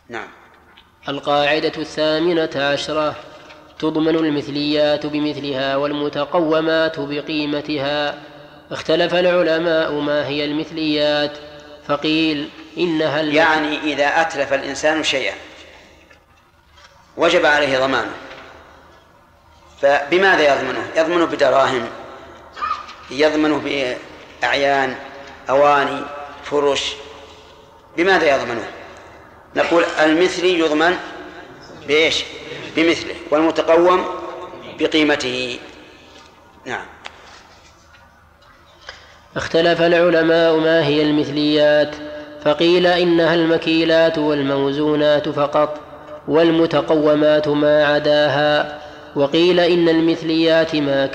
نعم. القاعدة 18 تضمن المثليات بمثلها والمتقومات بقيمتها. اختلف العلماء ما هي المثليات، فقيل إنها يعني إذا أتلف الإنسان شيئا وجب عليه ضمانه، فبماذا يضمنه؟ يضمنه بدراهم، يضمنه بأعيان، أواني، فرش، بماذا يضمنه؟ نقول المثلي يضمن بإيش؟ بمثله، والمتقوم بقيمته. نعم. اختلف العلماء ما هي المثليات، فقيل إنها المكيلات والموزونات فقط، والمتقومات ما عداها. وقيل إن المثليات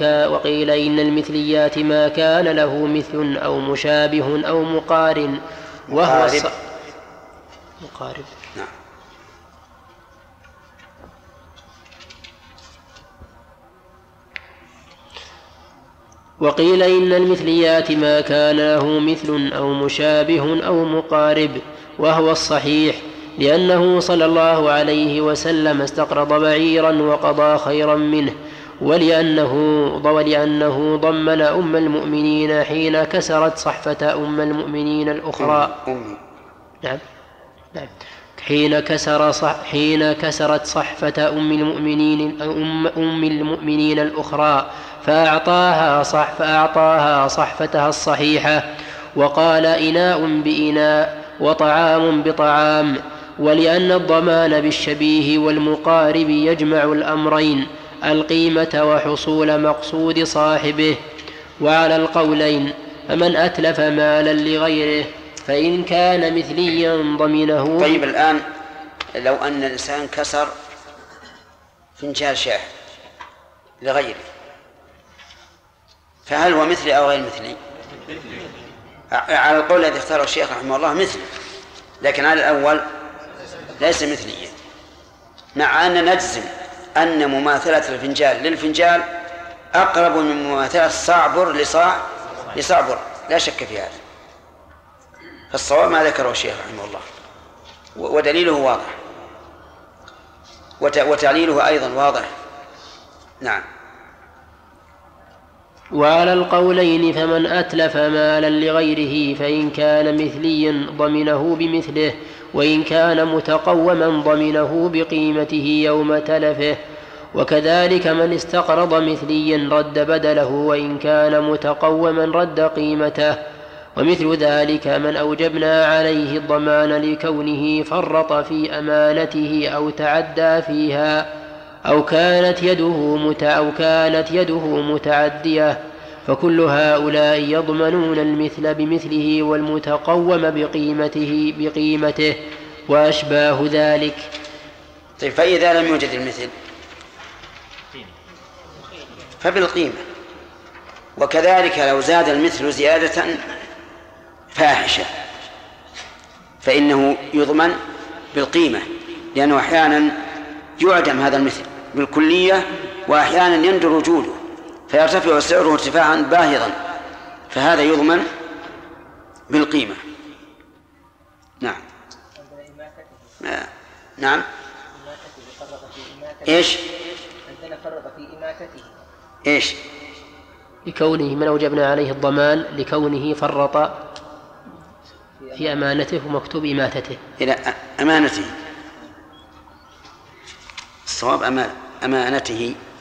ما كان له مثل أو مشابه أو مقارن، وهو مقارب. نعم. وقيل إن المثليات ما كان له مثل أو مشابه أو مقارب، وهو الصحيح، لأنه صلى الله عليه وسلم استقرض بعيرا وقضى خيرا منه، ولأنه ضمن أم المؤمنين حين كسرت صحفة أم المؤمنين الأخرى. نعم. حين كسرت صحفة أم المؤمنين الأخرى فأعطاها صحفتها الصحيحة، وقال إناء بإناء وطعام بطعام، ولأن الضمان بالشبيه والمقارب يجمع الأمرين، القيمة وحصول مقصود صاحبه. وعلى القولين، فمن أتلف مالا لغيره فإن كان مثليا ضمنه. طيب، الآن لو أن الإنسان كسر فنجان شاي لغيره، فهل هو مثلي أو غير مثلي؟ على القول الذي اختاره الشيخ رحمه الله مثلي، لكن على الأول ليس مثليا، مع أن نجزم أن مماثلة الفنجال للفنجال أقرب من مماثلة الصعبر لصعبر، لا شك في هذا. فالصواب ما ذكره الشيخ رحمه الله، ودليله واضح، وتعليله أيضا واضح. نعم. وعلى القولين، فمن أتلف مالا لغيره فإن كان مثليا ضمنه بمثله، وإن كان متقوما ضمنه بقيمته يوم تلفه. وكذلك من استقرض مثليا رد بدله، وإن كان متقوما رد قيمته. ومثل ذلك من أوجبنا عليه الضمان لكونه فرط في أمانته أو تعدى فيها، أو كانت يده متعدية، فكل هؤلاء يضمنون المثل بمثله والمتقوم بقيمته وأشباه ذلك. طيب، فإذا لم يوجد المثل فبالقيمة، وكذلك لو زاد المثل زيادة فاحشة فإنه يضمن بالقيمة، لأنه أحيانا يعدم هذا المثل بالكلية، وأحيانا يندر وجوده فيرتفع سعره ارتفاعا باهظا، فهذا يضمن بالقيمة. نعم. نعم. إيش؟ عندنا فرط في إماتته. إيش؟ لكونه من أوجبنا عليه الضمان لكونه فرط في أمانته ومكتوب إماتته. إلى أمانته، الصواب أمانته.